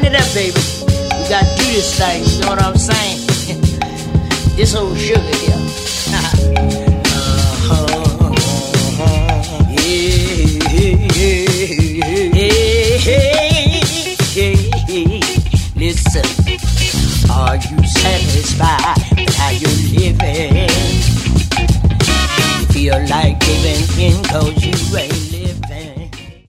it up, baby. We gotta do this thing, you know what I'm saying? This old sugar here.